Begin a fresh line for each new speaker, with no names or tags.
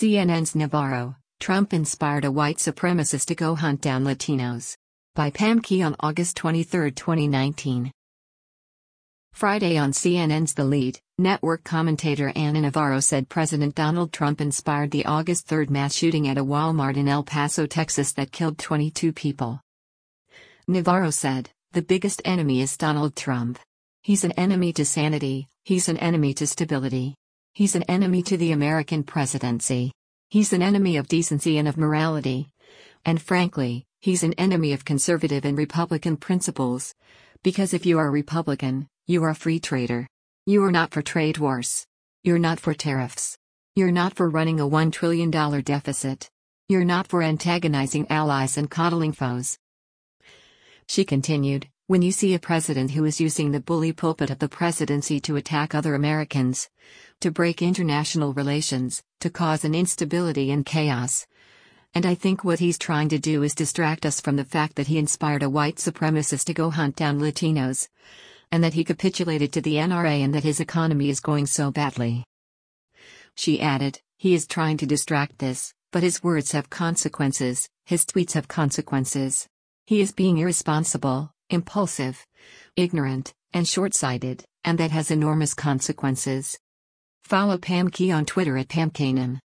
CNN's Navarro, Trump inspired a white supremacist to go hunt down Latinos. By Pam Key on August 23, 2019. Friday on CNN's The Lead, network commentator Ana Navarro said President Donald Trump inspired the August 3 mass shooting at a Walmart in El Paso, Texas that killed 22 people. Navarro said, "The biggest enemy is Donald Trump. He's an enemy to sanity, he's an enemy to stability. He's an enemy to the American presidency. He's an enemy of decency and of morality. And frankly, he's an enemy of conservative and Republican principles. Because if you are a Republican, you are a free trader. You are not for trade wars. You're not for tariffs. You're not for running a $1 trillion deficit. You're not for antagonizing allies and coddling foes." She continued, "When you see a president who is using the bully pulpit of the presidency to attack other Americans, to break international relations, to cause an instability and chaos. And I think what he's trying to do is distract us from the fact that he inspired a white supremacist to go hunt down Latinos. And that he capitulated to the NRA and that his economy is going so badly." She added, "He is trying to distract this, but his words have consequences, his tweets have consequences. He is being irresponsible, impulsive, ignorant, and short-sighted, and that has enormous consequences." Follow Pam Key on Twitter at PamKanan.